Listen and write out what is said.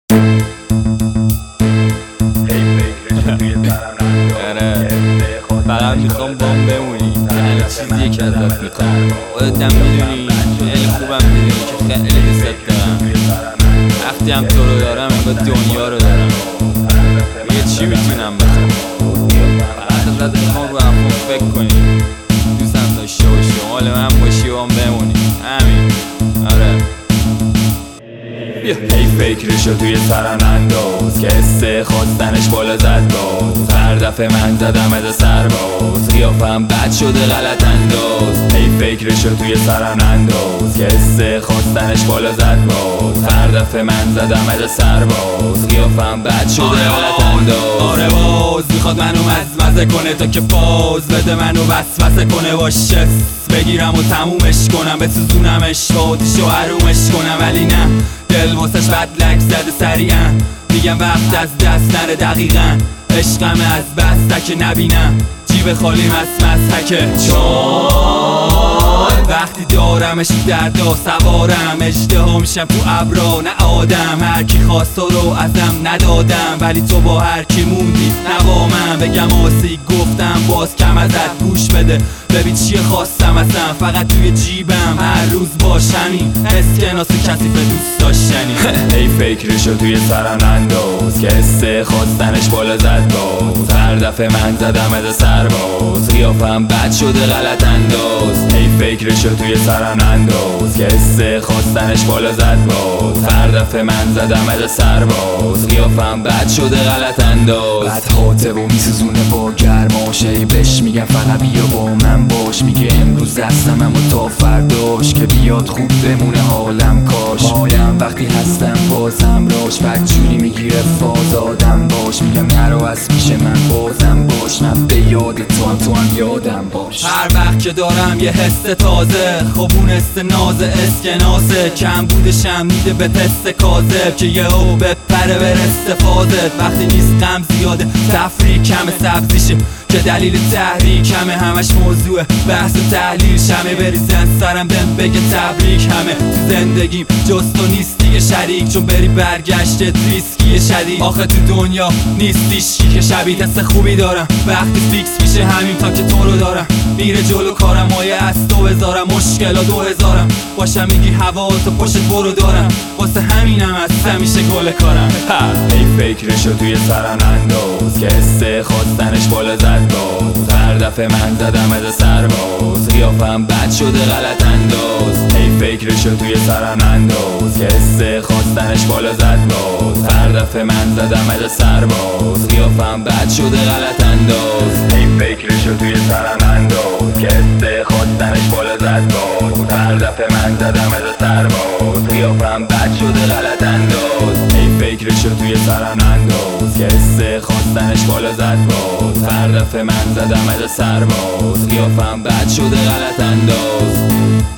فقط میخوام بام بمونی، همه چیزیه که ازت میخوام. خودت هم میدونی، خیلی خوبم میدونی که خیلی دوست دارم. وقتی هم تو رو دارم انگار دنیا رو دارم. یه چی میتونم بخوام، فقط ازت میخوام رو هم فکر کنی، دوستم داشته باشی، مال من باشی و هم بمونی. همین، آره. ای فکرشو توی سرم انداز که حس خواستنش بالا زد باز. هر دفعه من زدم از سرباز، قیافم بد شده غلط انداز. ای فکرشو توی سرم انداز که حس خواستنش بالا زد باز. هر دفعه من زدم از سرباز، قیافم بد شده غلط انداز. آره باز میخواد منو مزمزه کنه تا که فاز بده، منو وسوسه کنه با شس بگیرم و تمومش کنم، بسوزونمش با آتیش و حرومش کنم. ولی نه، دل واسش بدلک زده سریعا، میگم وقت از دست نره دقیقا. عشقم از بس که نبینم جیب خالی مسحکه، چون وقتی دارمش دردا سوارم. اجدها میشم تو ابرا نه آدم، هر کی خواستا رو ازم ندادم، ولی تو با هر کی موندی نبا من. بگم آسی گفتم باز کم ازت، گوش بده ببین چیه خواستم اصلا، فقط توی جیبم هر روز باشمی، اسکناس کثیف دوست داشتنی. ای فکرشو توی سرم انداز که حس خواستنش بالا زد باز. هر دفعه من زدم از سرباز، قیافم بد شده غلط انداز. ای فکرشو توی سرم انداز که حس خواستنش بالا زد باز. هر دفعه من زدم از سرباز، قیافم بد شده غلط انداز. بعد خاطب و میسوزونه با گرماش، ای بهش میگم فقط بیا با من باش. میگه امروز دستم اما تا فرداش، که بیاد خوب بمونه حالم کاش. پایم وقتی هستم بازم راش، بدجوری میگیره فاز آدم باش. میگم نرو از پیش من بازم باش، من به یاد تو هم یادم باش. هر وقت که دارم یه حس تازه، خوبون ناز اسکناسه، کم بودشم میده به تست کاذب، که یهو بپره برسته فازت. وقتی نیست غم زیاده تفریح کمه، سبزیشه که دلیل تحریک همه، همش موضوع بحث و تحلیل شمه. بریزن سرم بهم بگه تبریک همه، تو زندگیم جز تو نیست دیگه شریک، چون بری برگشتت ریسکیه شدید. آخه تو دنیا نیستیش که شبیه حس خوبی دارم، وقتی فیکس میشه همین تا که تو رو دارم. میره جلو کارم مایه از تو بذارم، مشکلا 2000م باشم میگی هوا تو پشت برو دارم، واسه همینم از همیشه گل کارم. ای فکرشو توی سرم انداز که حس خواستنش بالا زد باز. هر دفعه من زدم از سرباز، قیافم بد شده غلط انداز. ای فکرشو توی سرم انداز که حس خواستنش بالا زد باز. هر دفعه من زدم از سرباز، قیافم بد شده غلط انداز. ای فکرشو توی سرم انداز که حس خواستنش بالا زد باز. هر دفعه من زدم از سرباز، قیافم بد شده غلط انداز. ای فکرشو توی سرم انداز که حس خواستنش بالا زد باز. هر دفعه من زدم از سرباز، قیافم بد شده غلط انداز.